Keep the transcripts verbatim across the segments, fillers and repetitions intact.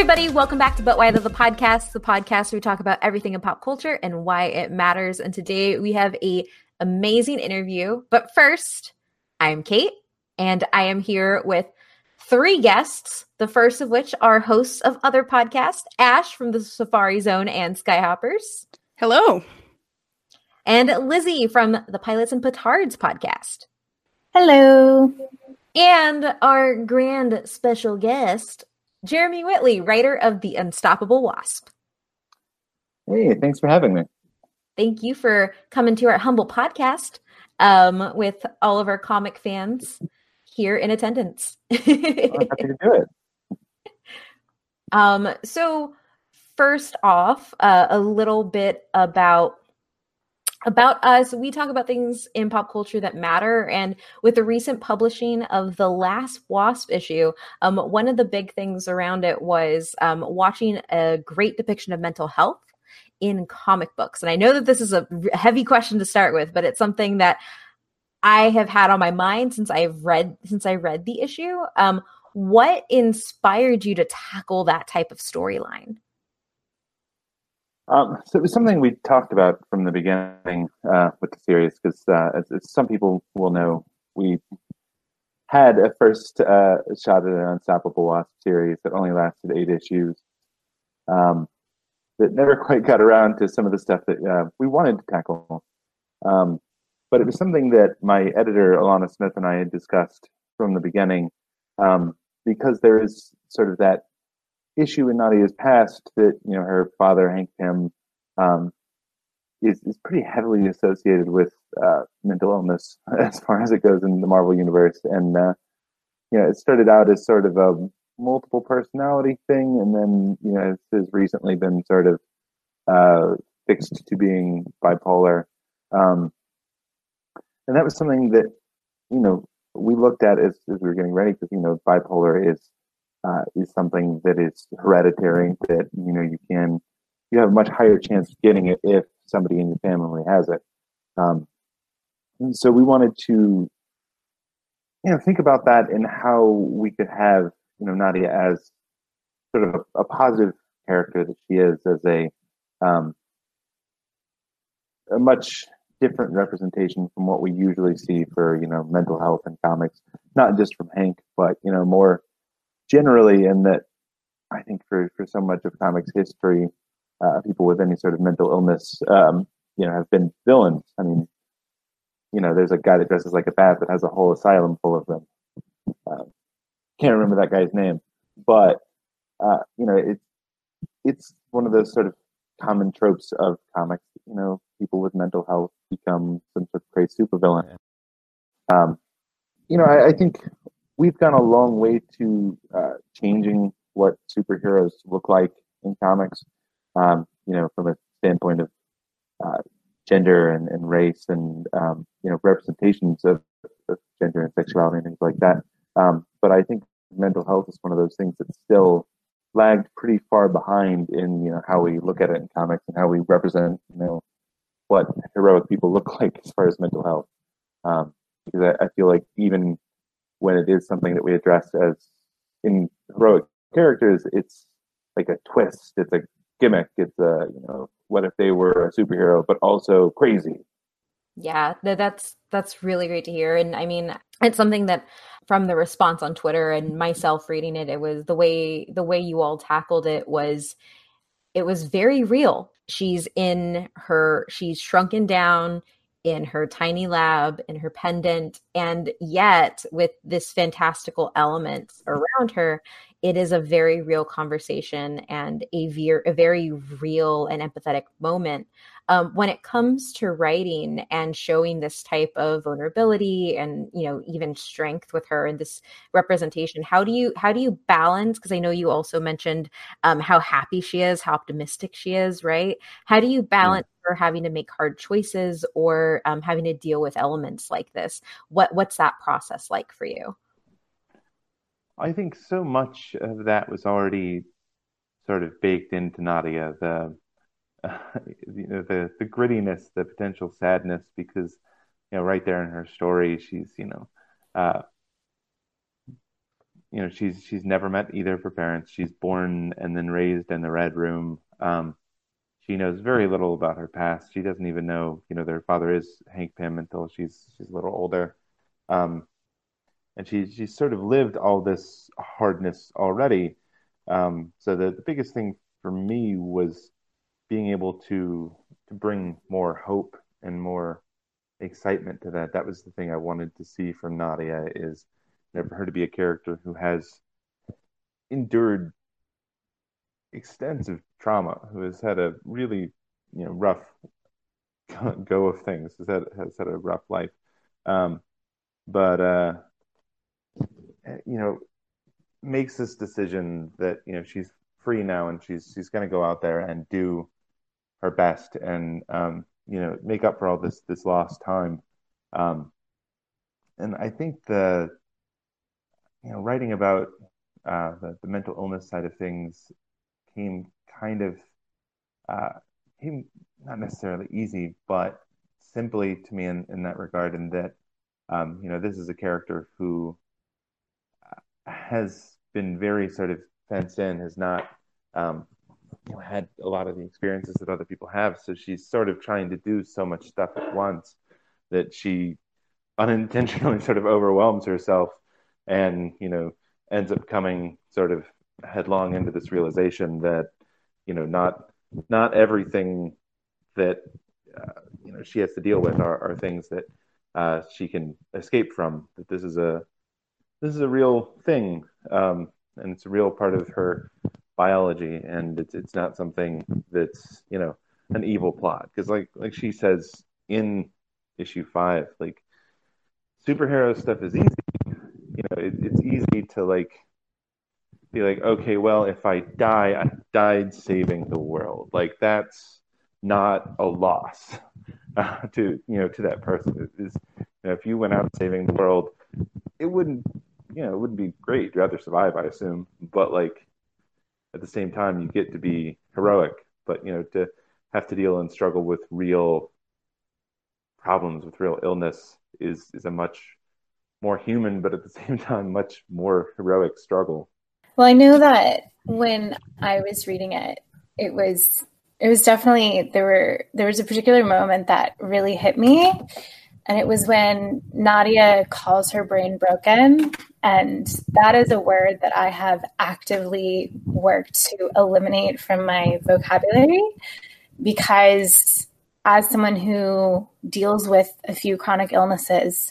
everybody, welcome back to But Why the Podcast, the podcast where we talk about everything in pop culture and why it matters. And today we have a amazing interview. But first, I'm Kate, and I am here with three guests, the first of which are hosts of other podcasts, Ash from the Safari Zone and Skyhoppers. Hello. And Lizzie from the Pilots and Petards podcast. Hello. And our grand special guest, Jeremy Whitley, writer of The Unstoppable Wasp. Hey, thanks for having me. Thank you for coming to our humble podcast um, with all of our comic fans here in attendance. I'm happy to do it. Um, so first off, uh, a little bit about About us, we talk about things in pop culture that matter. And with the recent publishing of the last Wasp issue, um, one of the big things around it was um, watching a great depiction of mental health in comic books. And I know that this is a heavy question to start with, but it's something that I have had on my mind since I've read since I read the issue. Um, what inspired you to tackle that type of storyline? Um, so it was something we talked about from the beginning uh, with the series, because uh, as, as some people will know, we had a first uh, shot at an Unstoppable Wasp series that only lasted eight issues. Um, that never quite got around to some of the stuff that uh, we wanted to tackle. Um, but it was something that my editor, Alana Smith, and I had discussed from the beginning, um, because there is sort of that issue in Nadia's past that, you know, her father, Hank Pym, um, is, is pretty heavily associated with uh, mental illness as far as it goes in the Marvel Universe. And, uh, you know, it started out as sort of a multiple personality thing, and then, you know, it has recently been sort of uh, fixed to being bipolar. Um, and that was something that, you know, we looked at as, as we were getting ready, because, you know, bipolar is Uh, is something that is hereditary, that, you know, you can, you have a much higher chance of getting it if somebody in your family has it. Um, and so we wanted to, you know, think about that and how we could have, you know, Nadia as sort of a, a positive character that she is, as a, um, a much different representation from what we usually see for, you know, mental health in comics, not just from Hank, but, you know, more generally, in that I think for, for so much of comics history, uh, people with any sort of mental illness, um, you know, have been villains. I mean, you know, there's a guy that dresses like a bat that has a whole asylum full of them. Uh, can't remember that guy's name, but uh, you know, it's it's one of those sort of common tropes of comics. You know, people with mental health become some sort of crazy supervillain. Um, you know, I, I think we've gone a long way to uh, changing what superheroes look like in comics, um, you know, from a standpoint of uh, gender and, and race and, um, you know, representations of, of gender and sexuality and things like that. Um, but I think mental health is one of those things that's still lagged pretty far behind in, you know, how we look at it in comics and how we represent, you know, what heroic people look like as far as mental health. Um, because I, I feel like even when it is something that we address as in heroic characters, it's like a twist. It's a gimmick. It's a, you know, what if they were a superhero, but also crazy? Yeah, that's that's really great to hear. And I mean, it's something that from the response on Twitter and myself reading it, it was the way the way you all tackled it was it was very real. She's in her, she's shrunken down in her tiny lab, in her pendant, and yet with this fantastical element around her, it is a very real conversation and a, ver- a very real and empathetic moment. Um, when it comes to writing and showing this type of vulnerability and, you know, even strength with her in this representation, how do you how do you balance? Because I know you also mentioned um, how happy she is, how optimistic she is, right? How do you balance yeah. her having to make hard choices or um, having to deal with elements like this? What what's that process like for you? I think so much of that was already sort of baked into Nadia. The Uh, you know, the the grittiness, the potential sadness, because, you know, right there in her story, she's, you know, uh, you know, she's she's never met either of her parents. She's born and then raised in the Red Room. Um, she knows very little about her past. She doesn't even know, you know, their father is Hank Pym until she's she's a little older. Um, and she she's sort of lived all this hardness already. Um, so the, the biggest thing for me was being able to to bring more hope and more excitement to that. That was the thing I wanted to see from Nadia, is, you know, for her to be a character who has endured extensive trauma, who has had a really, you know, rough go of things, has had has had a rough life. Um, but uh, you know, makes this decision that, you know, she's free now and she's she's going to go out there and do her best and, um, you know, make up for all this this lost time. Um, and I think the, you know, writing about uh, the, the mental illness side of things came kind of uh, came not necessarily easy, but simply to me in, in that regard, in that, um, you know, this is a character who has been very sort of fenced in, has not, um, you know, had a lot of the experiences that other people have. So she's sort of trying to do so much stuff at once that she unintentionally sort of overwhelms herself, and, you know, ends up coming sort of headlong into this realization that, you know, not not everything that uh, you know, she has to deal with are, are things that uh, she can escape from. That this is a this is a real thing, um, and it's a real part of her biology, and it's it's not something that's, you know, an evil plot. Because like like she says in issue five, like, superhero stuff is easy. You know, it, it's easy to like be like, okay, well, if I die, I died saving the world. Like, that's not a loss uh, to, you know, to that person. It is, you know, if you went out saving the world, it wouldn't, you know, it wouldn't be great. You'd rather survive, I assume. But like, at the same time, you get to be heroic. But, you know, to have to deal and struggle with real problems, with real illness, is is a much more human, but at the same time, much more heroic struggle. Well, I know that when I was reading it, it was it was definitely there were there was a particular moment that really hit me, and it was when Nadia calls her brain broken, and that is a word that I have actively worked to eliminate from my vocabulary, because as someone who deals with a few chronic illnesses,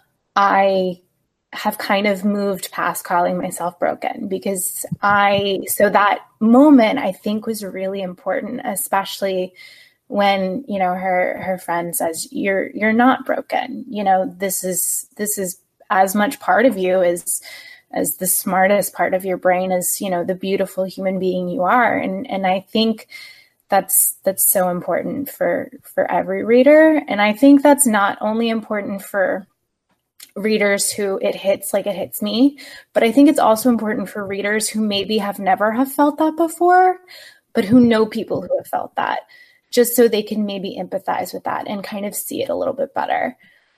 I have kind of moved past calling myself broken, because I, so that moment I think was really important, especially when, you know, her, her friend says, you're, you're not broken. You know, this is, this is as much part of you as, as the smartest part of your brain, as, you know, the beautiful human being you are. And, and I think that's, that's so important for, for every reader. And I think that's not only important for readers who it hits like it hits me, but I think it's also important for readers who maybe have never have felt that before, but who know people who have felt that, just so they can maybe empathize with that and kind of see it a little bit better.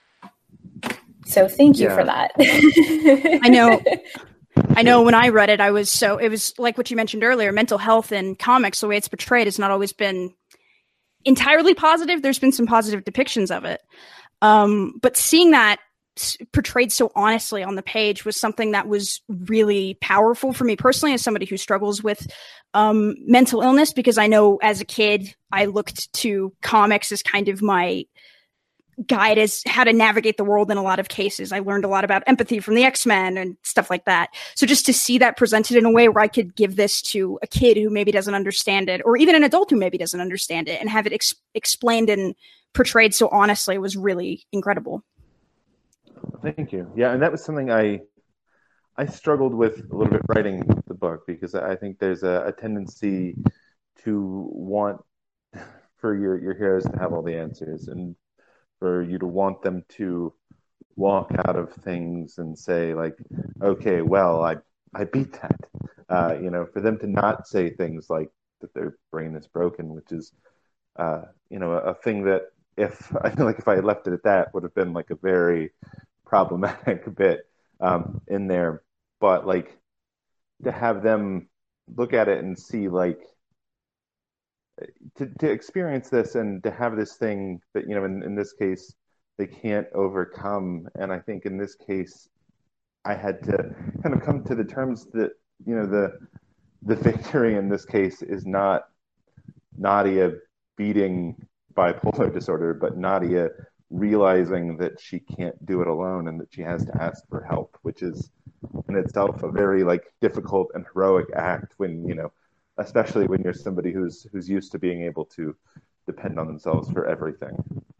So thank you Yeah. for that. I know. I know when I read it, I was so, it was like what you mentioned earlier, mental health in comics, the way it's portrayed has not always been entirely positive. There's been some positive depictions of it. Um, but seeing that portrayed so honestly on the page was something that was really powerful for me personally, as somebody who struggles with um, mental illness, because I know as a kid, I looked to comics as kind of my guide as how to navigate the world in a lot of cases. I learned a lot about empathy from the X-Men and stuff like that. So just to see that presented in a way where I could give this to a kid who maybe doesn't understand it, or even an adult who maybe doesn't understand it, and have it ex- explained and portrayed so honestly was really incredible. Thank you. Yeah, and that was something I I struggled with a little bit writing the book, because I think there's a, a tendency to want for your, your heroes to have all the answers, and for you to want them to walk out of things and say like, okay, well, I I beat that. Uh, you know, for them to not say things like that their brain is broken, which is uh, you know, a, a thing that, if I feel like if I had left it at that, would have been like a very problematic bit um, in there. But like, to have them look at it and see like to, to experience this and to have this thing that, you know, in, in this case, they can't overcome. And I think in this case, I had to kind of come to the terms that, you know, the the victory in this case is not Nadia beating bipolar disorder, but Nadia realizing that she can't do it alone and that she has to ask for help, which is in itself a very like difficult and heroic act when, you know, especially when you're somebody who's who's used to being able to depend on themselves for everything.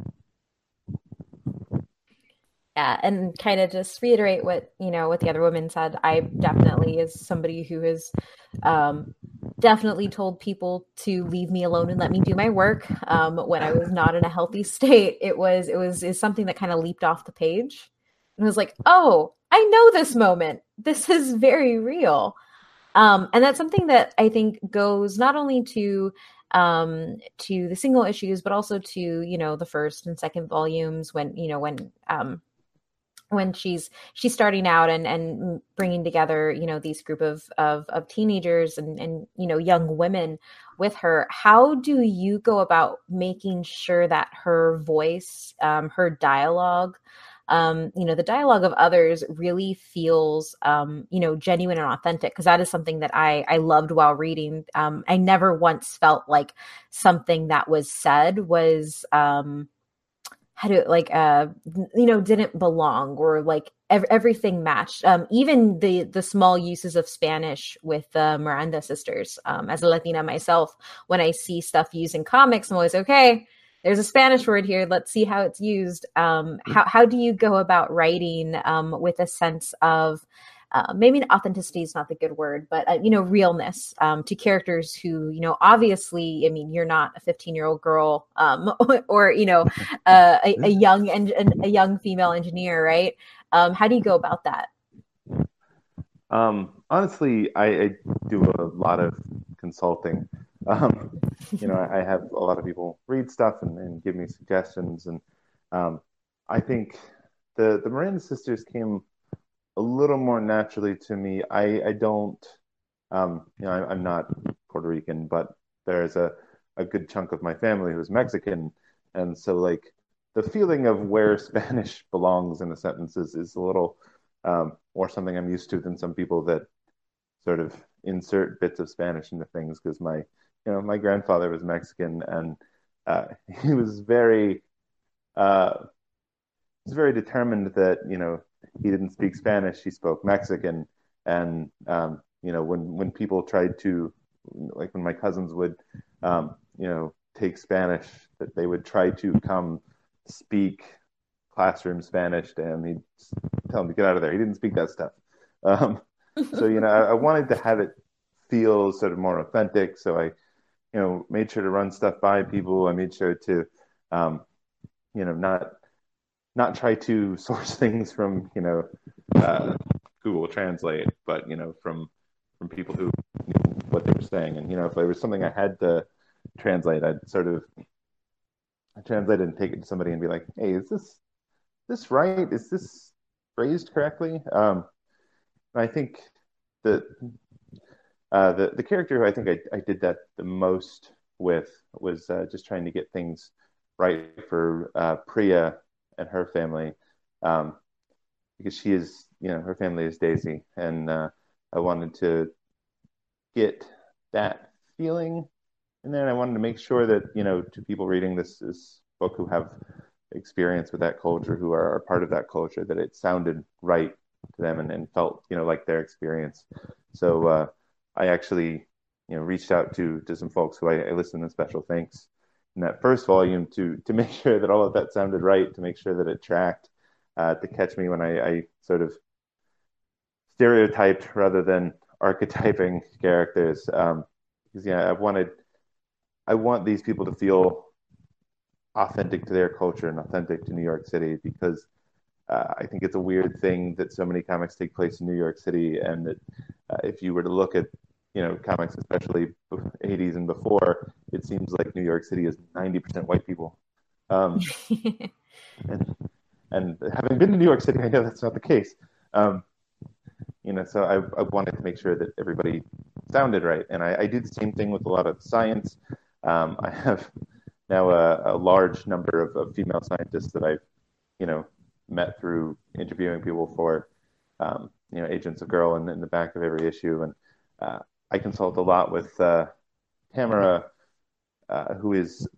Yeah, and kind of just reiterate what, you know, what the other women said. I definitely, as somebody who has um, definitely told people to leave me alone and let me do my work um, when I was not in a healthy state, it was it was is something that kind of leaped off the page and was like, oh, I know this moment. This is very real. Um, and that's something that I think goes not only to um, to the single issues, but also to, you know, the first and second volumes when, you know, when um, when she's she's starting out and and bringing together, you know, these group of of, of teenagers and and you know, young women with her. How do you go about making sure that her voice, um, her dialogue, um, you know, the dialogue of others really feels, um, you know, genuine and authentic? Because that is something that I I loved while reading. Um, I never once felt like something that was said was um, how to like uh you know, didn't belong, or like ev- everything matched. Um even the the small uses of Spanish with the Miranda sisters. Um as a Latina myself, when I see stuff used in comics, I'm always okay, there's a Spanish word here, let's see how it's used. Um how how do you go about writing um with a sense of uh, maybe authenticity is not the good word, but uh, you know, realness um, to characters who, you know, obviously, I mean, you're not a fifteen year old girl um, or, you know, uh, a, a young and en- a young female engineer, right? Um, how do you go about that? Um, honestly, I, I do a lot of consulting. Um, you know, I have a lot of people read stuff and, and give me suggestions, and um, I think the the Miranda sisters came a little more naturally to me. I I don't, um, you know, I, I'm not Puerto Rican, but there's a a good chunk of my family who's Mexican, and so like the feeling of where Spanish belongs in a sentence is is a little um, or something I'm used to than some people that sort of insert bits of Spanish into things. Because my, you know, my grandfather was Mexican, and uh, he was very, uh, was very determined that, you know, he didn't speak Spanish, he spoke Mexican. And um, you know, when when people tried to, like when my cousins would, um, you know, take Spanish, that they would try to come speak classroom Spanish to him, he'd tell him to get out of there. He didn't speak that stuff. Um, so, you know, I, I wanted to have it feel sort of more authentic. So I, you know, made sure to run stuff by people. I made sure to, um, you know, not not try to source things from, you know, uh, Google Translate, but, you know, from from people who knew what they were saying. And, you know, if there was something I had to translate, I'd sort of translate it and take it to somebody and be like, hey, is this this right? Is this phrased correctly? Um, I think that uh, the the character who I think I, I did that the most with was uh, just trying to get things right for uh, Priya and her family, um, because she is, you know, her family is Daisy, and uh, I wanted to get that feeling in there, and I wanted to make sure that, you know, to people reading this, this book who have experience with that culture, who are, are part of that culture, that it sounded right to them and, and felt, you know, like their experience. So uh, I actually, you know, reached out to to some folks who I, I listened to special thanks in that first volume to to make sure that all of that sounded right, to make sure that it tracked, uh, to catch me when I, I sort of stereotyped rather than archetyping characters. Um, because yeah, I wanted, I want these people to feel authentic to their culture and authentic to New York City, because uh, I think it's a weird thing that so many comics take place in New York City, and that uh, if you were to look at, you know, comics, especially eighties and before, it seems like New York City is ninety percent white people. Um, and, and having been to New York City, I know that's not the case. Um, you know, so I, I wanted to make sure that everybody sounded right. And I, I do the same thing with a lot of science. Um, I have now a, a large number of, of female scientists that I've, you know, met through interviewing people for, um, you know, Agents of Girl in, in the back of every issue. And uh, I consult a lot with uh, Tamara, uh, who is,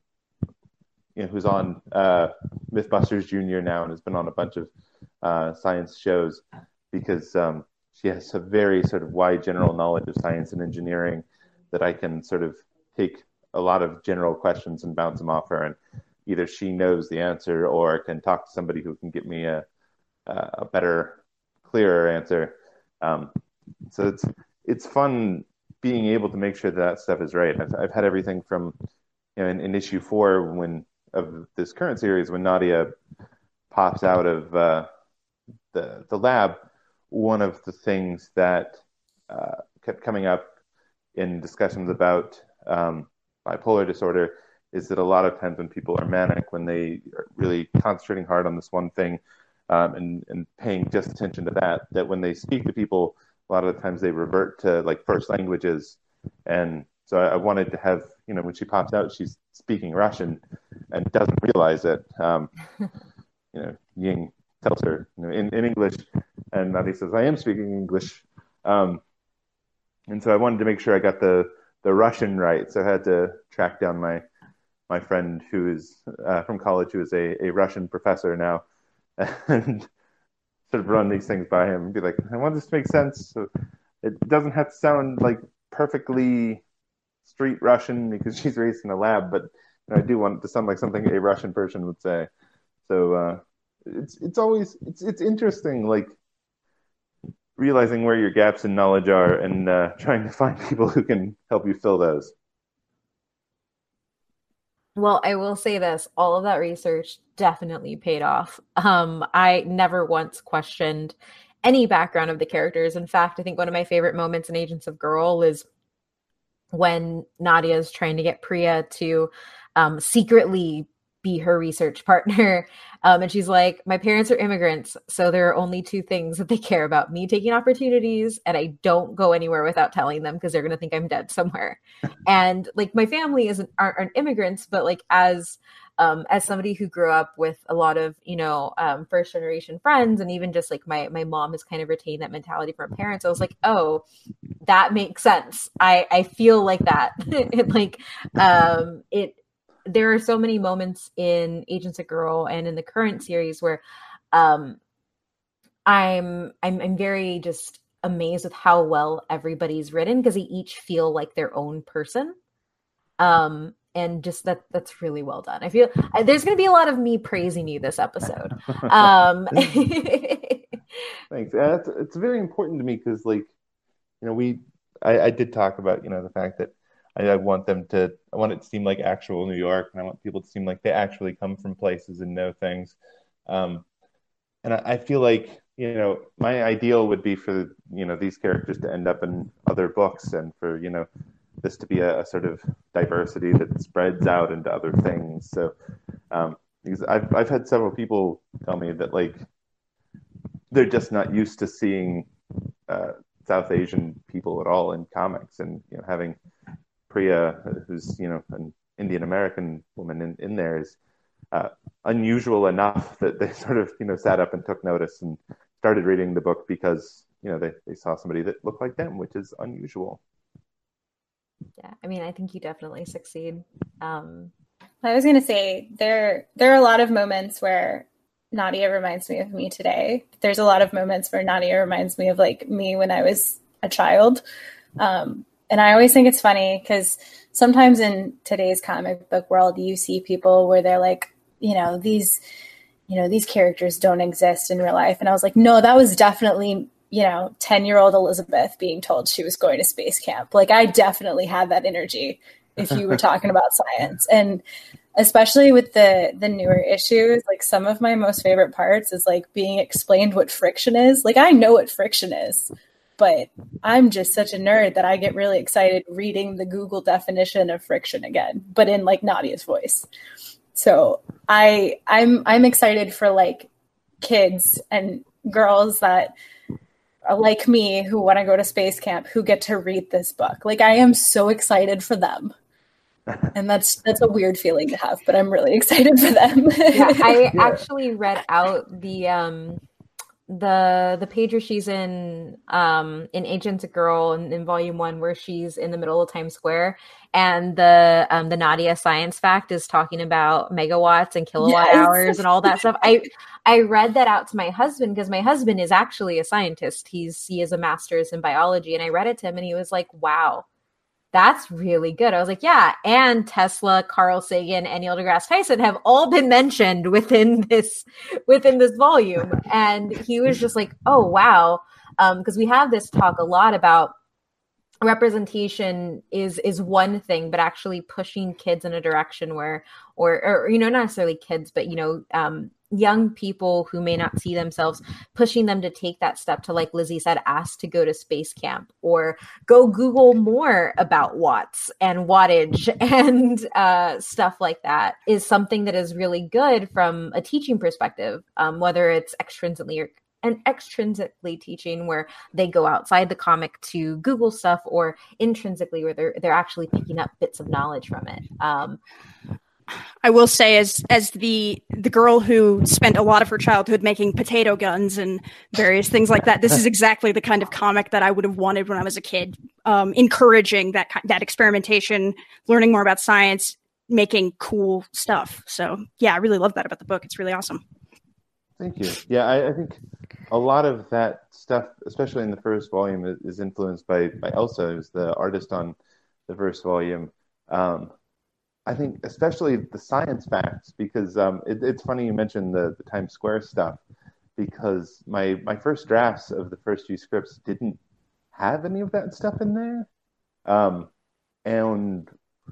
you know, who's on uh, Mythbusters Junior now and has been on a bunch of uh, science shows, because um, she has a very sort of wide general knowledge of science and engineering that I can sort of take a lot of general questions and bounce them off her, and either she knows the answer or can talk to somebody who can get me a a better, clearer answer. Um, so it's it's fun being able to make sure that, that stuff is right. I've, I've had everything from, you know, in, in issue four when of this current series, when Nadia pops out of uh, the the lab, one of the things that uh, kept coming up in discussions about um, bipolar disorder is that a lot of times when people are manic, when they are really concentrating hard on this one thing um, and, and paying just attention to that, that when they speak to people, a lot of the times they revert to like first languages. And so I, I wanted to have, you know, when she pops out, she's speaking Russian and doesn't realize it. Um, you know, Ying tells her, you know, in, in English, and Nadia says, I am speaking English. Um, and so I wanted to make sure I got the, the Russian right. So I had to track down my my friend who is uh, from college, who is a, a Russian professor now, and sort of run these things by him and be like, I want this to make sense. So it doesn't have to sound like perfectly street Russian because she's raised in a lab, but you know, I do want it to sound like something a Russian person would say. So uh, it's it's always it's it's interesting, like realizing where your gaps in knowledge are and uh, trying to find people who can help you fill those. Well, I will say this, all of that research definitely paid off. Um, I never once questioned any background of the characters. In fact, I think one of my favorite moments in Agents of Girl is when Nadia is trying to get Priya to um, secretly be her research partner. Um, and she's like, my parents are immigrants, so there are only two things that they care about, me taking opportunities, and I don't go anywhere without telling them because they're going to think I'm dead somewhere. And like my family isn't aren't, aren't immigrants, but like as um, as somebody who grew up with a lot of, you know, um, first generation friends, and even just like my my mom has kind of retained that mentality from her parents. I was like, oh, that makes sense. I I feel like that. it, like um, it. There are so many moments in Agents of Girl and in the current series where um, I'm, I'm I'm very just amazed with how well everybody's written, because they each feel like their own person, um, and just that that's really well done. I feel uh, there's going to be a lot of me praising you this episode. Um, Thanks. Uh, it's, it's very important to me because, like, you know, we I, I did talk about, you know, the fact that I want them to, I want it to seem like actual New York, and I want people to seem like they actually come from places and know things. Um, and I, I feel like, you know, my ideal would be for, you know, these characters to end up in other books, and for, you know, this to be a, a sort of diversity that spreads out into other things. So, um, because I've, I've had several people tell me that, like, they're just not used to seeing uh, South Asian people at all in comics, and, you know, having Priya, who's, you know, an Indian American woman in, in there, is uh, unusual enough that they sort of, you know, sat up and took notice and started reading the book because, you know, they, they saw somebody that looked like them, which is unusual. Yeah, I mean, I think you definitely succeed. Um, I was going to say, there there are a lot of moments where Nadia reminds me of me today. There's a lot of moments where Nadia reminds me of, like, me when I was a child. Um And I always think it's funny because sometimes in today's comic book world, you see people where they're like, you know, these, you know, these characters don't exist in real life. And I was like, no, that was definitely, you know, ten-year-old Elizabeth being told she was going to space camp. Like, I definitely had that energy if you were talking about science. And especially with the the newer issues, like, some of my most favorite parts is, like, being explained what friction is. Like, I know what friction is, but I'm just such a nerd that I get really excited reading the Google definition of friction again, but in, like, Nadia's voice. So I, I'm, I'm excited for, like, kids and girls that like me who want to go to space camp who get to read this book. Like, I am so excited for them. And that's that's a weird feeling to have, but I'm really excited for them. Yeah, I Yeah. actually read out the um the the page where she's in um in Agent's a Girl in, in volume one, where she's in the middle of Times Square, and the um the Nadia science fact is talking about megawatts and kilowatt Yes. hours and all that stuff. I I read that out to my husband because my husband is actually a scientist. He's he is a master's in biology, and I read it to him and he was like, wow, that's really good. I was like, yeah. And Tesla, Carl Sagan, and Neil deGrasse Tyson have all been mentioned within this within this volume. And he was just like, oh, wow. Um, because we have this talk a lot about representation is is one thing, but actually pushing kids in a direction where, or, or you know, not necessarily kids, but, you know, um, young people who may not see themselves, pushing them to take that step to, like Lizzie said, ask to go to space camp or go Google more about watts and wattage and uh, stuff like that is something that is really good from a teaching perspective, um, whether it's extrinsically or and extrinsically teaching where they go outside the comic to Google stuff, or intrinsically where they're they're actually picking up bits of knowledge from it. Um, I will say, as as the the girl who spent a lot of her childhood making potato guns and various things like that, this is exactly the kind of comic that I would have wanted when I was a kid, um, encouraging that that experimentation, learning more about science, making cool stuff. So yeah, I really love that about the book. It's really awesome. Thank you. Yeah, I, I think a lot of that stuff, especially in the first volume, is, is influenced by, by Elsa, who's the artist on the first volume. Um, I think especially the science facts, because um, it, it's funny you mentioned the, the Times Square stuff, because my, my first drafts of the first few scripts didn't have any of that stuff in there. Um, and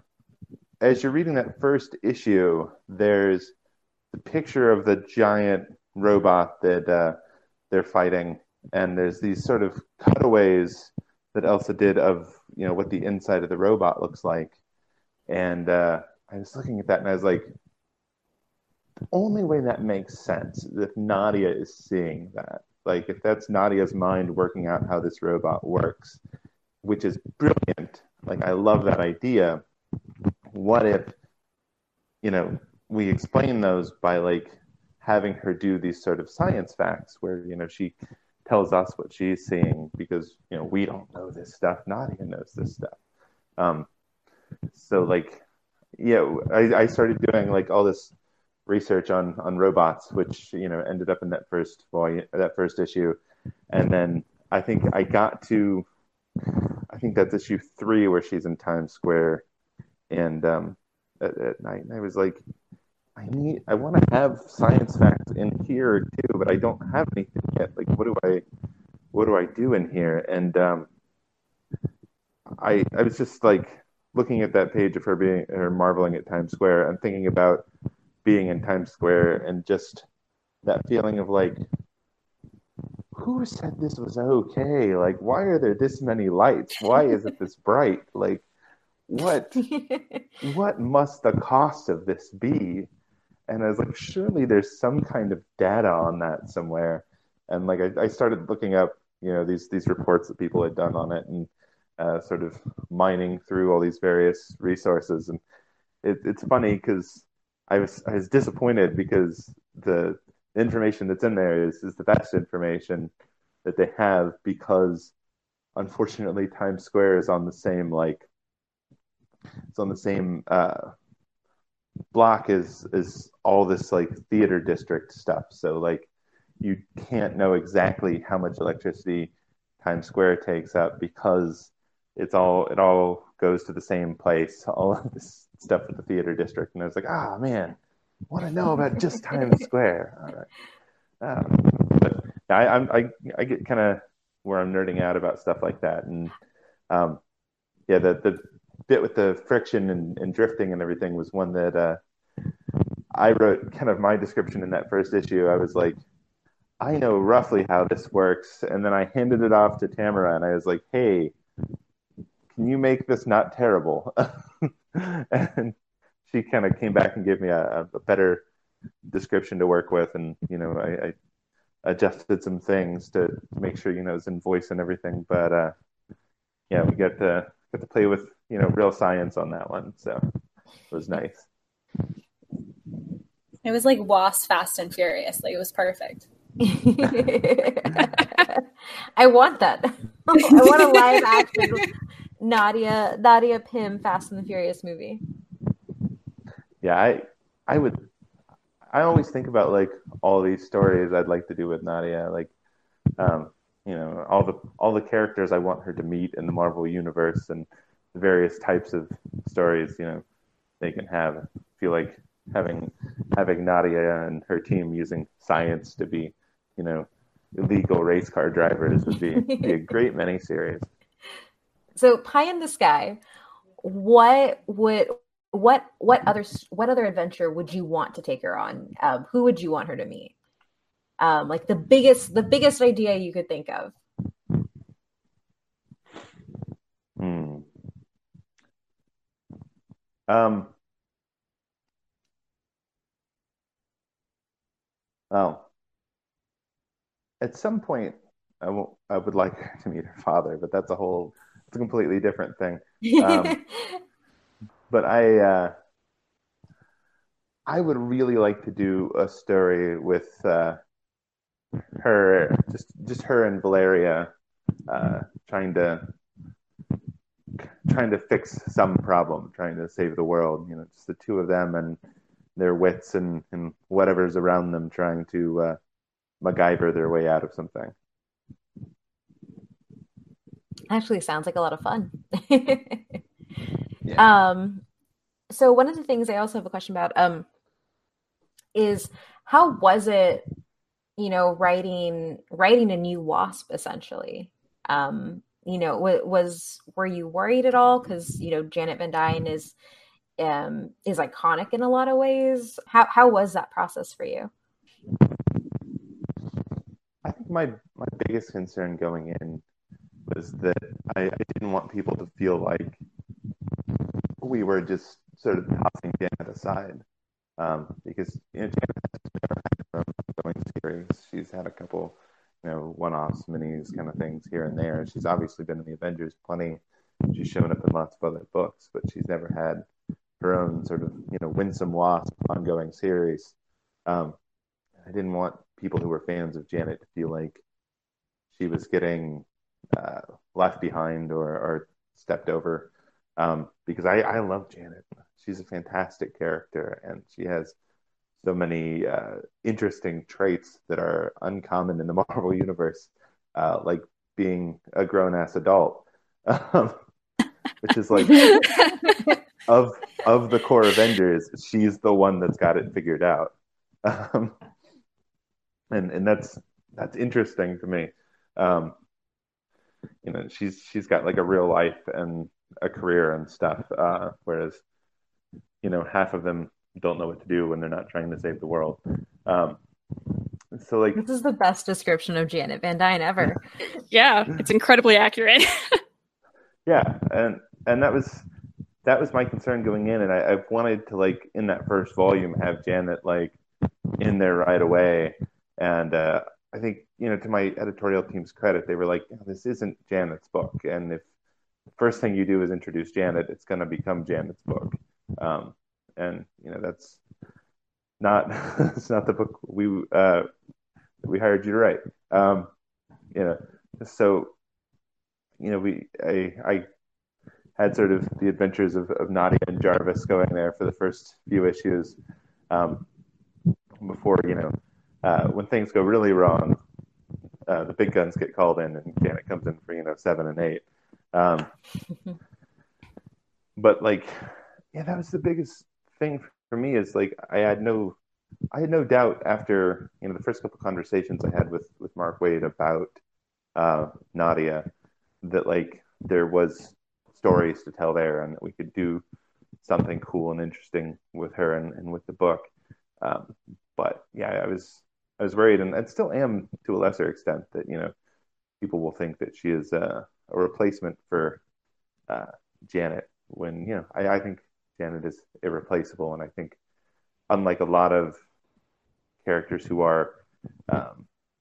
as you're reading that first issue, there's the picture of the giant robot that uh, they're fighting, and there's these sort of cutaways that Elsa did of, you know, what the inside of the robot looks like. And uh, I was looking at that and I was like, the only way that makes sense is if Nadia is seeing that. Like, if that's Nadia's mind working out how this robot works, which is brilliant. Like, I love that idea. What if, you know, we explain those by, like, having her do these sort of science facts where, you know, she tells us what she's seeing because, you know, we don't know this stuff. Nadia knows this stuff. Um, so, like, yeah, I, I started doing, like, all this research on, on robots, which, you know, ended up in that first volume, that first issue. And then I think I got to, I think that's issue three where she's in Times Square and um, at, at night. And I was like, I need, I want to have science facts in here too, but I don't have anything yet. Like, what do I, what do I do in here? And um, I, I was just like looking at that page of her being, her marveling at Times Square and thinking about being in Times Square and just that feeling of like, who said this was okay? Like, why are there this many lights? Why is it this bright? Like, what, what must the cost of this be? And I was like, surely there's some kind of data on that somewhere. And like, I, I started looking up, you know, these these reports that people had done on it, and uh, sort of mining through all these various resources. And it, it's funny because I was I was disappointed because the information that's in there is is the best information that they have, because unfortunately Times Square is on the same like it's on the same. Uh, block is is all this like theater district stuff, so like you can't know exactly how much electricity Times Square takes up because it's all it all goes to the same place, all of this stuff at the theater district. And I was like, ah, man, I want to know about just Times Square. All right. Um, but I, I'm I I get kind of where I'm nerding out about stuff like that. And um, yeah, the the bit with the friction and, and drifting and everything was one that uh, I wrote kind of my description in that first issue. I was like, I know roughly how this works. And then I handed it off to Tamara and I was like, hey, can you make this not terrible? And she kind of came back and gave me a, a better description to work with. And, you know, I, adjusted some things to, to make sure, you know, it's in voice and everything. But uh, yeah, we get to get to play with, you know, real science on that one, so it was nice. It was like Wasp Fast and Furious. Like, it was perfect. I want that. I want a live action Nadia Nadia Pym Fast and the Furious movie. Yeah, I I would I always think about like all these stories I'd like to do with Nadia, like um, you know, all the all the characters I want her to meet in the Marvel universe and the various types of stories, you know, they can have. I feel like having having Nadia and her team using science to be, you know, illegal race car drivers would be be a great miniseries. So, Pie in the Sky, what would what what other what other adventure would you want to take her on? Um, who would you want her to meet? Um, like the biggest the biggest idea you could think of. Hmm. Um. Oh. At some point, I, won't, I would like her to meet her father, but that's a whole, it's a completely different thing. Um, but I, uh, I would really like to do a story with uh, her, just just her and Valeria, uh, trying to trying to fix some problem, trying to save the world. You know, just the two of them and their wits and, and whatever's around them, trying to uh, MacGyver their way out of something. Actually, sounds like a lot of fun. Yeah. Um, so one of the things I also have a question about um, is how was it, you know, writing writing a new Wasp essentially? Um, you know, w- was were you worried at all? Because you know, Janet Van Dyne is um, is iconic in a lot of ways. How how was that process for you? I think my my biggest concern going in was that I, I didn't want people to feel like we were just sort of tossing Janet aside, um, because you know Janet has never had her own ongoing series. She's had a couple, you know, one-offs, minis, kind of things here and there. She's obviously been in the Avengers plenty. She's shown up in lots of other books, but she's never had her own sort of, you know, Winsome Wasp ongoing series. Um, I didn't want people who were fans of Janet to feel like she was getting uh, left behind or, or stepped over, um, because I, I love Janet. She's a fantastic character, and she has so many uh, interesting traits that are uncommon in the Marvel universe, uh, like being a grown-ass adult, um, which is like of of the core Avengers, she's the one that's got it figured out, um, and and that's that's interesting to me. Um, you know, she's she's got like a real life and a career and stuff, uh, whereas you know half of them don't know what to do when they're not trying to save the world. Um, so like This is the best description of Janet Van Dyne ever. Yeah, it's incredibly accurate. yeah, and and that was that was my concern going in, and I, I wanted to like in that first volume have Janet like in there right away, and uh, I think you know to my editorial team's credit, they were like, this isn't Janet's book, and if the first thing you do is introduce Janet, it's going to become Janet's book, um, and you know that's not it's not the book we uh, we hired you to write. Um, you know, so you know we I I had sort of the adventures of, of Nadia and Jarvis going there for the first few issues, um, before you know uh, when things go really wrong, uh, the big guns get called in, and Janet comes in for you know seven and eight. Um, but like, yeah, that was the biggest thing for me. Is like I had no, I had no doubt after you know the first couple conversations I had with with Mark Waid about uh, Nadia that like there was stories to tell there, and that we could do something cool and interesting with her and, and with the book. Um, but yeah, I was I was worried, and I still am to a lesser extent that you know people will think that she is a, a replacement for uh, Janet when you know I, I think Janet is irreplaceable, and I think unlike a lot of characters who are um,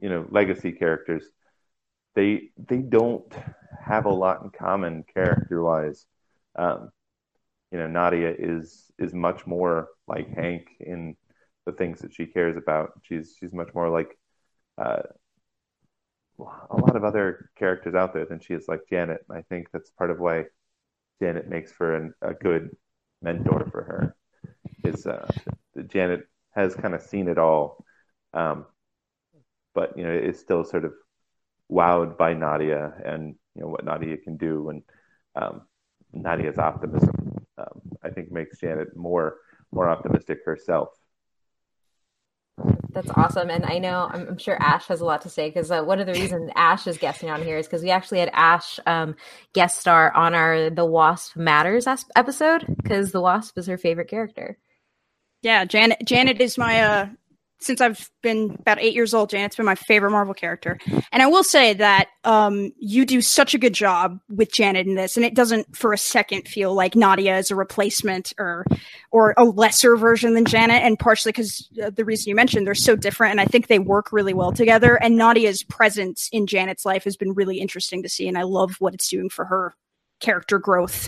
you know, legacy characters, they they don't have a lot in common character wise. Um, you know, Nadia is is much more like Hank in the things that she cares about. She's she's much more like uh, a lot of other characters out there than she is like Janet. I think that's part of why Janet makes for an, a good mentor for her. Is uh, Janet has kind of seen it all, um, but you know is still sort of wowed by Nadia and you know what Nadia can do, and um, Nadia's optimism um, I think makes Janet more more optimistic herself. That's awesome. And I know, I'm, I'm sure Ash has a lot to say, because uh, one of the reasons Ash is guesting on here is because we actually had Ash um, guest star on our The Wasp Matters as- episode, because the Wasp is her favorite character. Yeah, Janet Janet is my, uh, since I've been about eight years old, Janet's been my favorite Marvel character. And I will say that um, you do such a good job with Janet in this, and it doesn't for a second feel like Nadia is a replacement or or a lesser version than Janet, and partially because uh, the reason you mentioned, they're so different, and I think they work really well together, and Nadia's presence in Janet's life has been really interesting to see, and I love what it's doing for her character growth.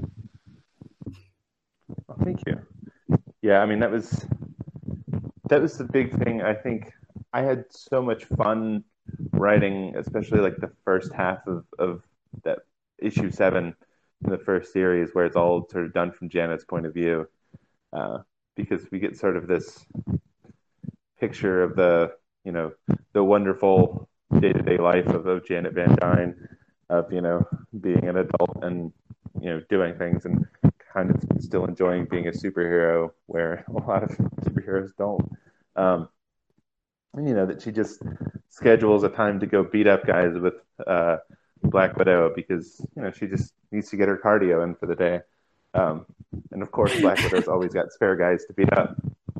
Well, thank you. Yeah, I mean, that was... That was the big thing. I think I had so much fun writing, especially like the first half of, of that issue seven in the first series, where it's all sort of done from Janet's point of view, uh, because we get sort of this picture of the, you know, the wonderful day-to-day life of, of Janet Van Dyne, of, you know, being an adult and, you know, doing things and kind of still enjoying being a superhero, where a lot of superheroes don't. Um, and, you know, that she just schedules a time to go beat up guys with uh, Black Widow because, you know, she just needs to get her cardio in for the day. Um, and of course, Black Widow's always got spare guys to beat up.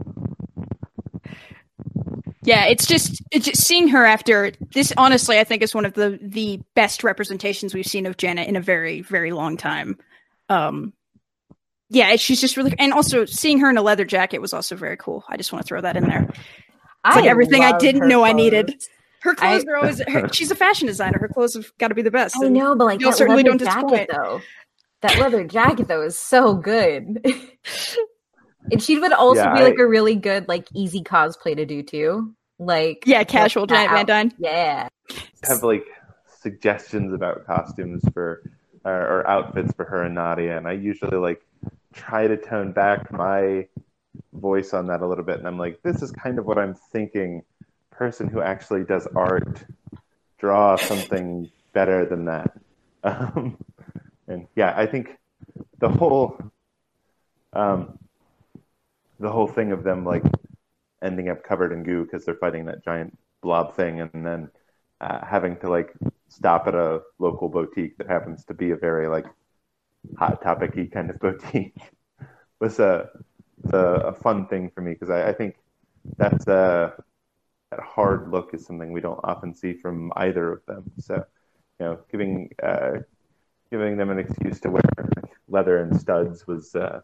Yeah, it's just, it's just seeing her after this. Honestly, I think is one of the the best representations we've seen of Janet in a very, very long time. Um, yeah, she's just really, and also seeing her in a leather jacket was also very cool. I just want to throw that in there. It's I like everything I didn't know clothes. I needed. Her clothes I, are always. Her, she's a fashion designer. Her clothes have got to be the best. I know, but like you that certainly leather don't jacket disappoint. though. That leather jacket though is so good. And she would also Yeah, be I- like a really good, like easy cosplay to do too. Like Yeah, casual that Janet Van out- Dyne. Yeah. Have like suggestions about costumes for uh, or outfits for her and Nadia, and I usually like try to tone back my voice on that a little bit, and I'm like, this is kind of what I'm thinking. Person who actually does art, draw something better than that. Um, and yeah, I think the whole um, the whole thing of them like ending up covered in goo because they're fighting that giant blob thing, and then uh, having to like stop at a local boutique that happens to be a very like hot topic-y kind of boutique was a a, a fun thing for me, because I, I think that's a that hard look is something we don't often see from either of them. So, you know, giving uh, giving them an excuse to wear leather and studs was uh,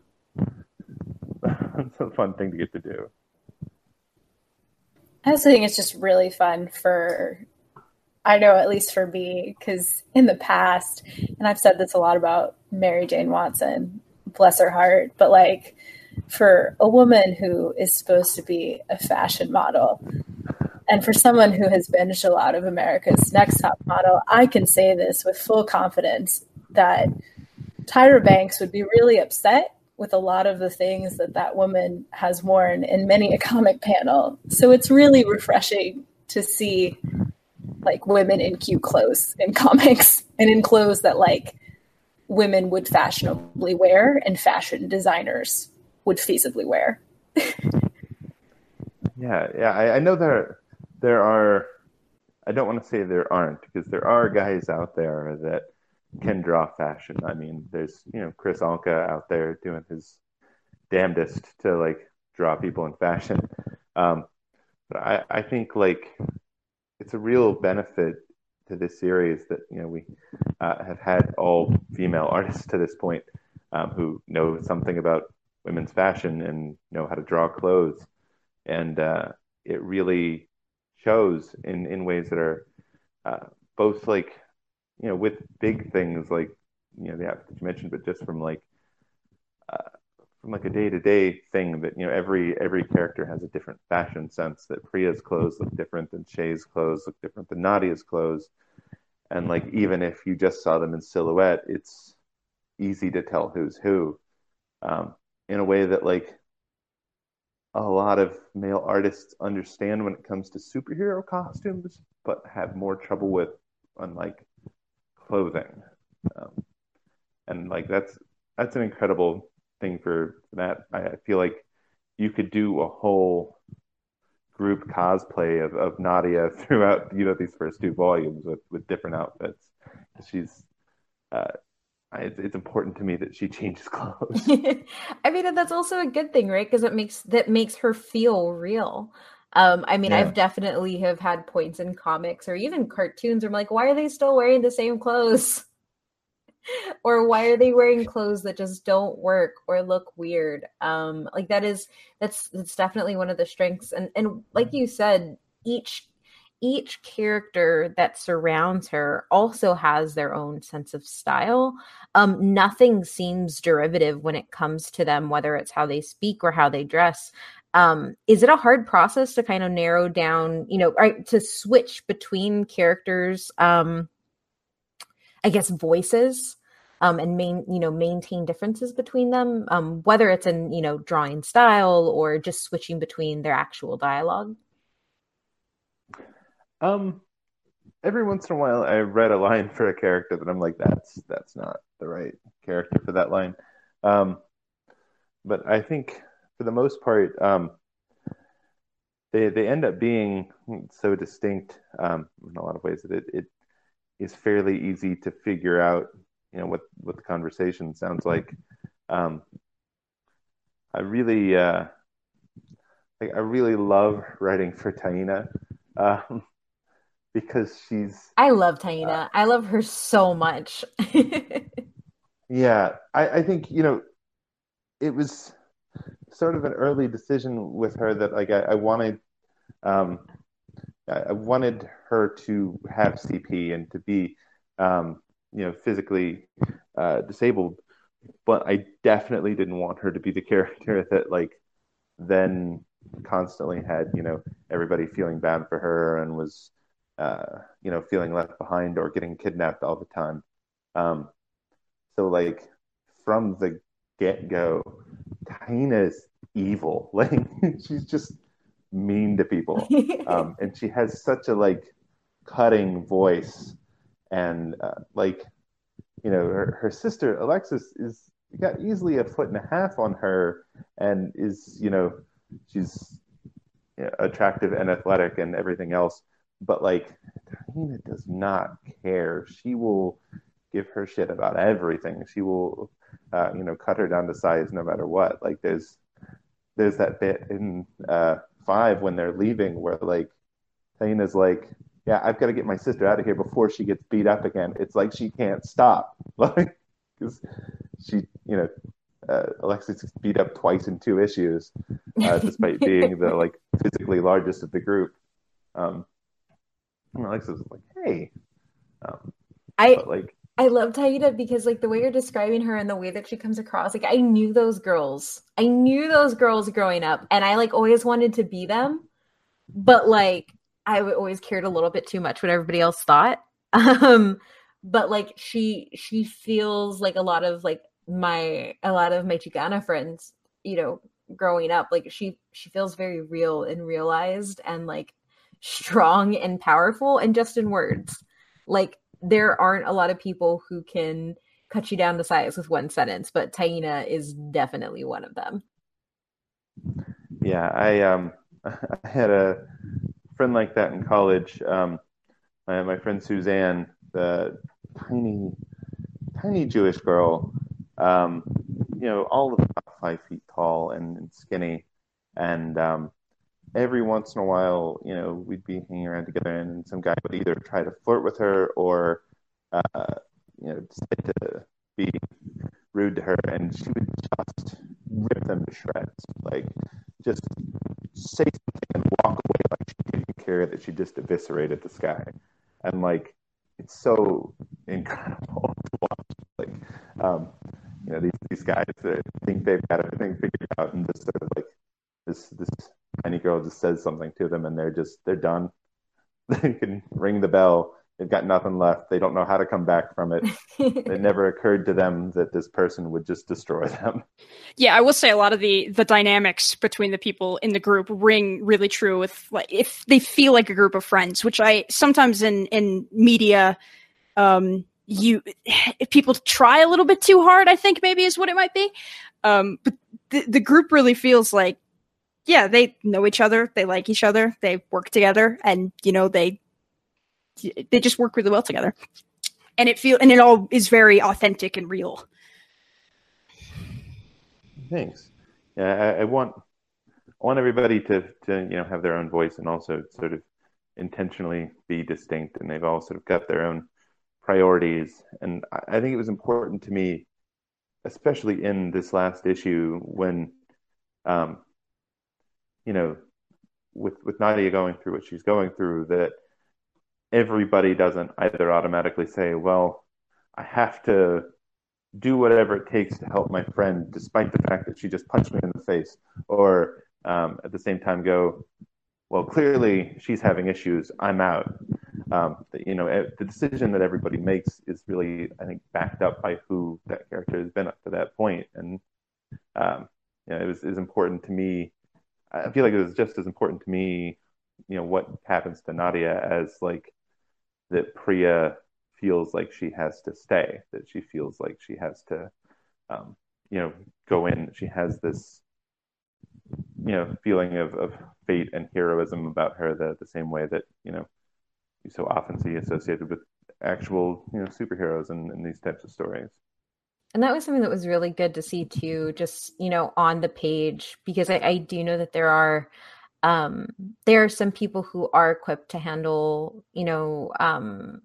a fun thing to get to do. I also think it's just really fun for, I know at least for me, because in the past, and I've said this a lot about Mary Jane Watson, bless her heart, but like for a woman who is supposed to be a fashion model, and for someone who has binged a lot of America's Next Top Model, I can say this with full confidence that Tyra Banks would be really upset with a lot of the things that that woman has worn in many a comic panel. So it's really refreshing to see like women in cute clothes in comics and in clothes that like women would fashionably wear and fashion designers would feasibly wear. Yeah, yeah, I, I know there there are. I don't want to say there aren't, because there are guys out there that can draw fashion. I mean, there's you know Chris Anka out there doing his damnedest to like draw people in fashion. Um, but I, I think like it's a real benefit to this series that you know we uh, have had all female artists to this point um, who know something about women's fashion and know how to draw clothes, and uh, it really shows in in ways that are uh, both like, you know, with big things like, you know, the app that you mentioned, but just from like uh, from like a day to day thing that, you know, every every character has a different fashion sense. That Priya's clothes look different than Shay's clothes look different than Nadia's clothes, and like even if you just saw them in silhouette, it's easy to tell who's who, um, in a way that like a lot of male artists understand when it comes to superhero costumes, but have more trouble with on like clothing. Um, and like that's that's an incredible thing for that. I, I feel like you could do a whole group cosplay of, of Nadia throughout, you know, these first two volumes with, with different outfits. She's uh, it's, it's important to me that she changes clothes. I mean, and that's also a good thing, right? Because it makes that makes her feel real. Um, I mean, Yeah. I've definitely have had points in comics or even cartoons where I'm like, why are they still wearing the same clothes? Or why are they wearing clothes that just don't work or look weird? Um, like that is that's that's definitely one of the strengths. And and like you said, each each character that surrounds her also has their own sense of style. Um, nothing seems derivative when it comes to them, whether it's how they speak or how they dress. Um, is it a hard process to kind of narrow down, you know, right, to switch between characters, um, I guess, voices, um, and main, you know, maintain differences between them, um, whether it's in, you know, drawing style or just switching between their actual dialogue? Um, every once in a while, I read a line for a character that I'm like, that's that's not the right character for that line. Um, but I think for the most part, um, they they end up being so distinct um, in a lot of ways that it, it is fairly easy to figure out, you know, what what the conversation sounds like. Um, I really, uh, like, I really love writing for Taina, um, because she's. I love Uh, Taina. I love her so much. yeah, I, I think, you know, it was sort of an early decision with her that like I, I wanted, um, I wanted her to have C P and to be, um, you know, physically uh, disabled, but I definitely didn't want her to be the character that like then constantly had, you know, everybody feeling bad for her and was, uh, you know, feeling left behind or getting kidnapped all the time. Um, so like from the get go, Tina's evil. Like she's just mean to people, um, and she has such a like cutting voice, and uh, like, you know, her, her sister Alexis is got easily a foot and a half on her, and is, you know, she's, you know, attractive and athletic and everything else, but like Tina does not care. She will give her shit about everything. She will, uh, you know, cut her down to size no matter what. Like there's there's that bit in uh, five when they're leaving where like Tina's like, yeah, I've got to get my sister out of here before she gets beat up again. It's like she can't stop, like, because she, you know, uh, Alexis gets beat up twice in two issues, uh, despite being the like physically largest of the group. Um, and Alexis is like, hey, um, I but like, I love Taina because like the way you're describing her and the way that she comes across, like I knew those girls. I knew those girls growing up, and I like always wanted to be them, but like I always cared a little bit too much what everybody else thought. Um, but like she she feels like a lot of like my a lot of my Chicana friends, you know, growing up. Like she she feels very real and realized and like strong and powerful, and just in words. Like there aren't a lot of people who can cut you down to size with one sentence, but Taina is definitely one of them. yeah, I um I had a friend like that in college. Um, my, my friend Suzanne, the tiny, tiny Jewish girl, um, you know, all of about five feet tall and, and skinny. And um, every once in a while, you know, we'd be hanging around together, and some guy would either try to flirt with her or, uh, you know, decide to be rude to her, and she would just rip them to shreds, like just say something and walk away like she didn't criteria that she just eviscerated the sky. And like, it's so incredible to watch. Like, um, you know, these, these guys that think they've got everything figured out, and just sort of like this this tiny girl just says something to them, and they're just they're done. They can ring the bell. They've got nothing left. They don't know how to come back from it. It never occurred to them that this person would just destroy them. Yeah, I will say a lot of the the dynamics between the people in the group ring really true with like if they feel like a group of friends, which I sometimes in in media, um, you if people try a little bit too hard, I think maybe is what it might be. Um, but the the group really feels like, yeah, they know each other, they like each other, they work together, and you know they. They just work really well together, and it feel and it all is very authentic and real. Thanks. Yeah, I, I want I want everybody to to you know have their own voice and also sort of intentionally be distinct, and they've all sort of got their own priorities. And I, I think it was important to me, especially in this last issue, when um, you know, with with Nadia going through what she's going through, that everybody doesn't either automatically say, well, I have to do whatever it takes to help my friend, despite the fact that she just punched me in the face, or um, at the same time go, well, clearly she's having issues, I'm out. Um, you know, the decision that everybody makes is really, I think, backed up by who that character has been up to that point. And um, you know, it was, it was important to me. I feel like it was just as important to me, you know, what happens to Nadia as like, that Priya feels like she has to stay, that she feels like she has to, um, you know, go in. She has this, you know, feeling of, of fate and heroism about her, the, the same way that, you know, you so often see associated with actual, you know, superheroes in, in these types of stories. And that was something that was really good to see too, just, you know, on the page, because I, I do know that there are Um, there are some people who are equipped to handle, you know, um,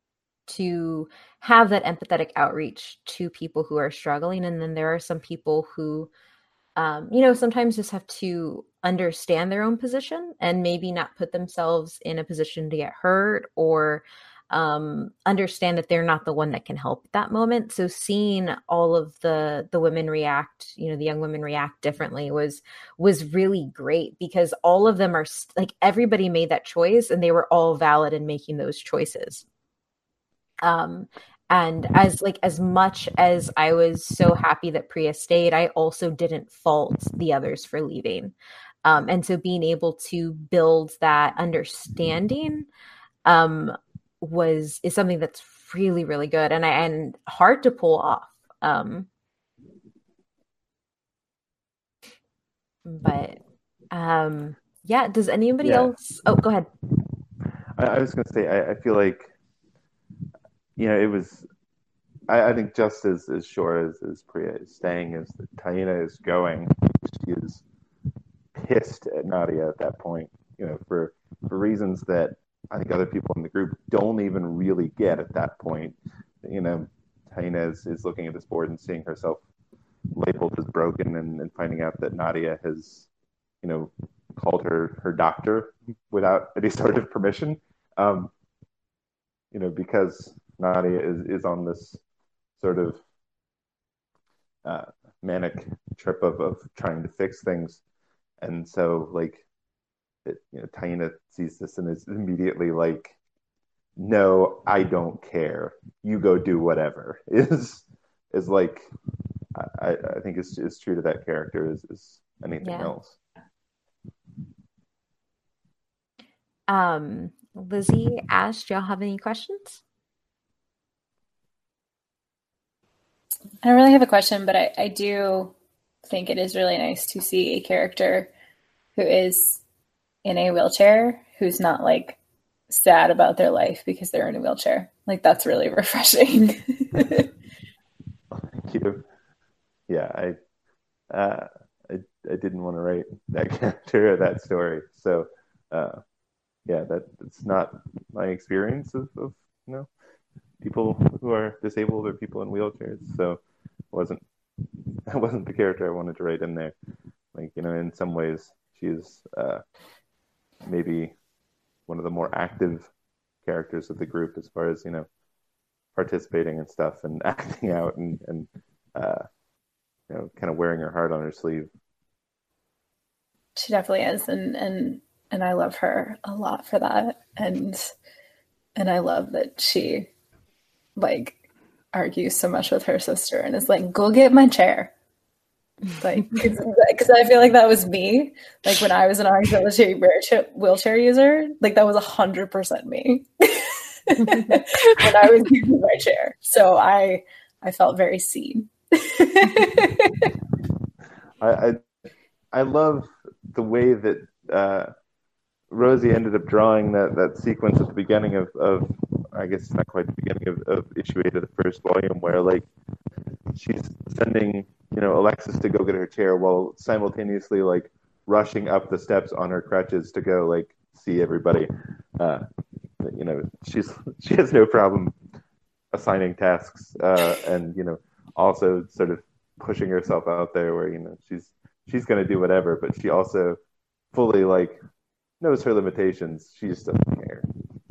to have that empathetic outreach to people who are struggling. And then there are some people who, um, you know, sometimes just have to understand their own position and maybe not put themselves in a position to get hurt, or um, understand that they're not the one that can help at that moment. So seeing all of the the women react, you know, the young women react differently was was really great, because all of them are like, everybody made that choice and they were all valid in making those choices. Um, and as like as much as I was so happy that Priya stayed, I also didn't fault the others for leaving. Um, and so being able to build that understanding um, was is something that's really, really good and and hard to pull off. Um, but um, yeah, does anybody Yeah. else? Oh, go ahead. I, I was going to say, I, I feel like, you know, it was, I, I think just as, as sure as, as Priya is staying, as Taina is going, she is pissed at Nadia at that point, you know, for, for reasons that I think other people in the group don't even really get at that point. You know, Taina is, is looking at this board and seeing herself labeled as broken, and, and finding out that Nadia has, you know, called her her doctor without any sort of permission. Um, you know, because Nadia is, is on this sort of uh, manic trip of, of trying to fix things. And so, like, it, you know, Taina sees this and is immediately like, no, I don't care. You go do whatever. Is is like, I, I think is is true to that character as, as anything Yeah. else. Um, Lizzie, Ash, do y'all have any questions? I don't really have a question, but I, I do think it is really nice to see a character who is in a wheelchair who's not like sad about their life because they're in a wheelchair. Like, that's really refreshing. Thank you. Yeah, I, uh, I I didn't want to write that character or that story. So, uh, yeah, that it's not my experience of, of you know people who are disabled or people in wheelchairs. So, it wasn't that wasn't the character I wanted to write in there. Like, you know, in some ways, she's uh, maybe one of the more active characters of the group as far as, you know, participating and stuff and acting out and, and uh, you know, kind of wearing her heart on her sleeve. She definitely is. And, and, and I love her a lot for that. And, and I love that she like argues so much with her sister and is like, go get my chair. Like, because I feel like that was me. Like when I was an auxiliary wheelchair user, like that was a hundred percent me when I was using my chair. So I, I felt very seen. I, I, I love the way that uh, Rosie ended up drawing that, that sequence at the beginning of, of, I guess it's not quite the beginning of, of issue eight of the first volume, where like she's sending, you know, Alexis to go get her chair while simultaneously like rushing up the steps on her crutches to go like see everybody. Uh, you know, she's she has no problem assigning tasks uh, and, you know, also sort of pushing herself out there where, you know, she's she's going to do whatever, but she also fully like knows her limitations. She just doesn't care.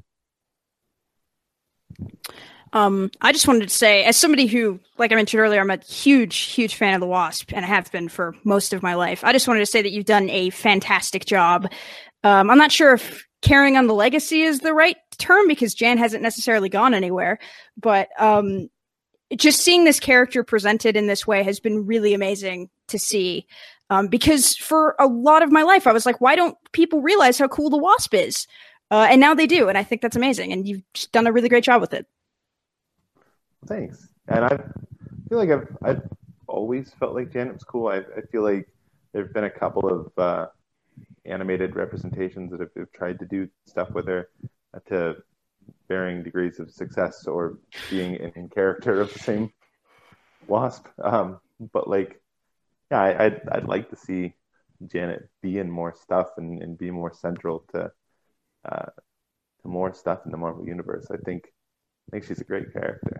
Um, I just wanted to say, as somebody who, like I mentioned earlier, I'm a huge, huge fan of the Wasp, and I have been for most of my life. I just wanted to say that you've done a fantastic job. Um, I'm not sure if carrying on the legacy is the right term, because Jan hasn't necessarily gone anywhere, but um, just seeing this character presented in this way has been really amazing to see. Um, because for a lot of my life, I was like, why don't people realize how cool the Wasp is? Uh, and now they do, and I think that's amazing, and you've just done a really great job with it. Thanks. And I feel like I've I've always felt like Janet was cool. I, I feel like there have been a couple of uh, animated representations that have, have tried to do stuff with her uh, to varying degrees of success or being in, in character of the same Wasp. Um, but like, yeah, I, I'd I'd like to see Janet be in more stuff and, and be more central to uh, to more stuff in the Marvel universe. I think I think she's a great character.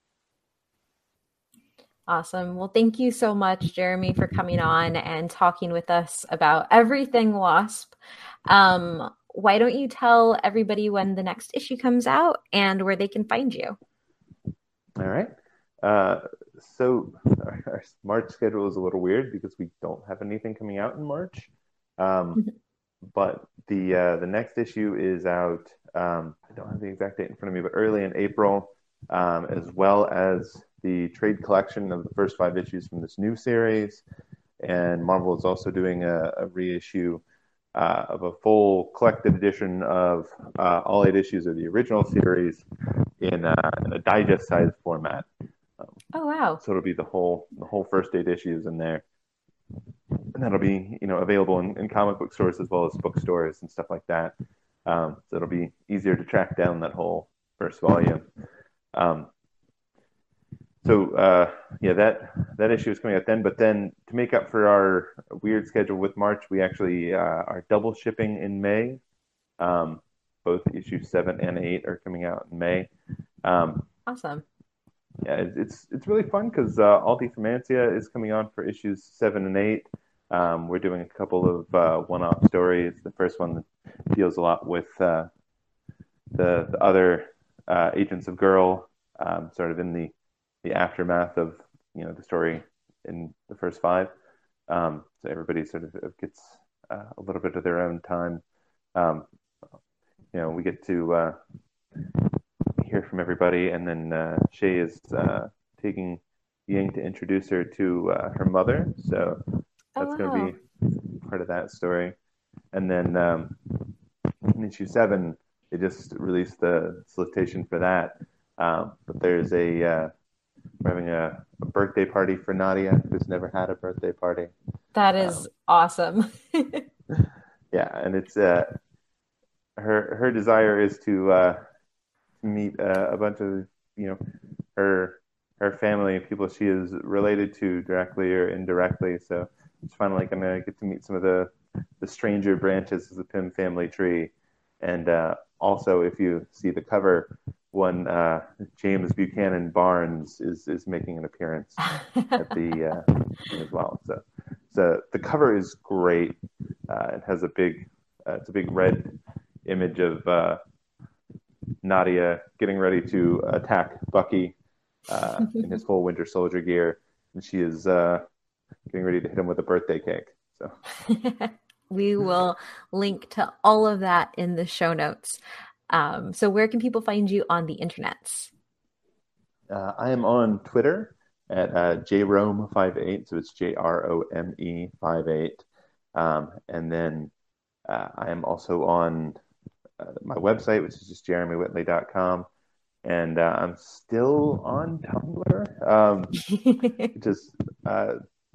Awesome. Well, thank you so much, Jeremy, for coming on and talking with us about everything Wasp. Um, why don't you tell everybody when the next issue comes out and where they can find you? All right. Uh, so our, our March schedule is a little weird because we don't have anything coming out in March. Um, but the uh, the next issue is out. Um, I don't have the exact date in front of me, but early in April, um, as well as the trade collection of the first five issues from this new series. And Marvel is also doing a, a reissue uh, of a full collected edition of uh, all eight issues of the original series in, uh, in a digest-sized format. Um, oh wow! So it'll be the whole the whole first eight issues in there, and that'll be, you know, available in, in comic book stores as well as bookstores and stuff like that. Um, so it'll be easier to track down that whole first volume. Um, So uh, yeah, that that issue is coming out then. But then to make up for our weird schedule with March, we actually uh, are double shipping in May. Um, both issues seven and eight are coming out in May. Um, awesome. Yeah, it, it's it's really fun because uh, Alti Fermantia is coming on for issues seven and eight. Um, we're doing a couple of uh, one-off stories. The first one deals a lot with uh, the the other uh, Agents of Girl, um, sort of in the the aftermath of, you know, the story in the first five. Um, so everybody sort of gets uh, a little bit of their own time. Um, you know, we get to uh, hear from everybody, and then uh, Shay is uh, taking Ying to introduce her to uh, her mother. So that's oh, wow. going to be part of that story. And then um, in issue seven, they just released the solicitation for that. Um, but there's a uh, We're having a, a birthday party for Nadia, who's never had a birthday party. That is um, awesome. Yeah, and it's uh, her her desire is to uh, meet uh, a bunch of, you know, her her family, people she is related to directly or indirectly. So it's finally going to get to meet some of the the stranger branches of the Pym family tree. And uh, also, if you see the cover, one uh, James Buchanan Barnes is is making an appearance at the uh, as well. So, so the cover is great. Uh, it has a big, uh, it's a big red image of uh, Nadia getting ready to attack Bucky uh, in his full Winter Soldier gear, and she is uh, getting ready to hit him with a birthday cake. So we will link to all of that in the show notes. Um, so where can people find you on the internets? Uh, I am on Twitter at uh, J Rome fifty-eight, so it's J R O M E fifty-eight. Um, and then uh, I am also on uh, my website, which is just jeremy whitley dot com. And uh, I'm still on Tumblr, um, which is, uh,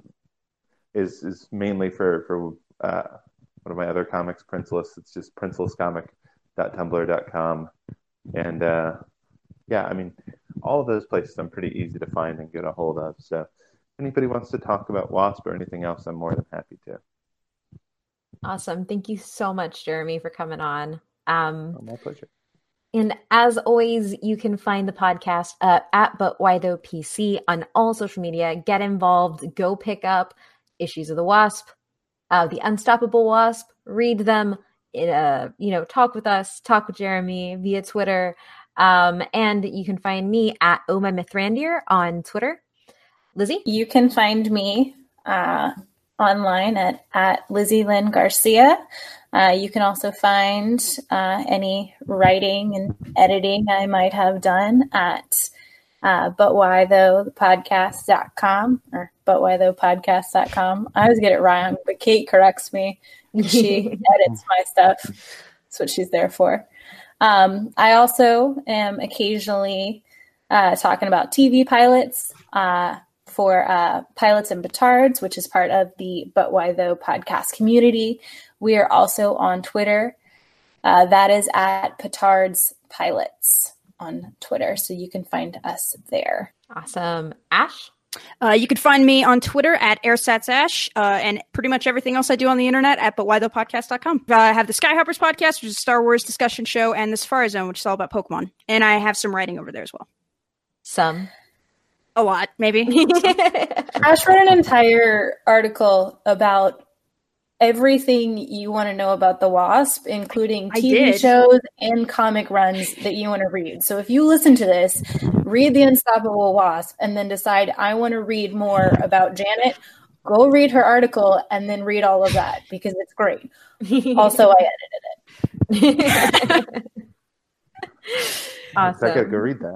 is, is mainly for, for uh, one of my other comics, Princeless. It's just princeless comic dot tumblr dot com. And uh, yeah, I mean, all of those places I'm pretty easy to find and get a hold of. So if anybody wants to talk about WASP or anything else, I'm more than happy to. Awesome. Thank you so much, Jeremy, for coming on. Um, oh, my pleasure. And as always, you can find the podcast uh, at But Why Though P C on all social media. Get involved. Go pick up issues of the Wasp, uh, the Unstoppable Wasp. Read them. Uh, you know, talk with us. Talk with Jeremy via Twitter. Um, and you can find me at Oh My Mithrandir on Twitter. Lizzie? You can find me uh, online at, at Lizzie Lynn Garcia. Uh, you can also find uh, any writing and editing I might have done at uh, but why though podcast dot com or but why though podcast dot com. I always get it wrong, but Kate corrects me. She edits my stuff. That's what she's there for. Um, I also am occasionally uh, talking about T V pilots uh, for uh, Pilots and Petards, which is part of the But Why Though podcast community. We are also on Twitter. Uh, that is at Petards Pilots on Twitter, so you can find us there. Awesome. Ash? Uh, you can find me on Twitter at AirSatsAsh, uh, and pretty much everything else I do on the internet at but why though podcast dot com. Uh, I have the Skyhoppers podcast, which is a Star Wars discussion show, and the Safari Zone, which is all about Pokemon. And I have some writing over there as well. Some. A lot, maybe. Ash wrote an entire article about everything you want to know about the Wasp, including T V shows and comic runs that you want to read. So if you listen to this, read The Unstoppable Wasp, and then decide, I want to read more about Janet, go read her article and then read all of that because it's great. Also, I edited it. Awesome. I gotta go read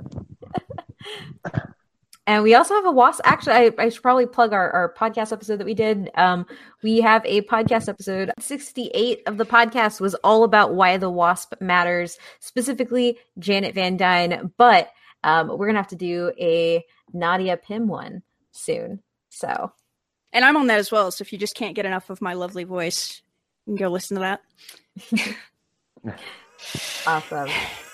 that. And we also have a Wasp. Actually, I, I should probably plug our, our podcast episode that we did. Um, we have a podcast episode. sixty-eight of the podcast was all about why the Wasp matters, specifically Janet Van Dyne. But um, we're going to have to do a Nadia Pym one soon. So, and I'm on that as well. So if you just can't get enough of my lovely voice, you can go listen to that. Awesome.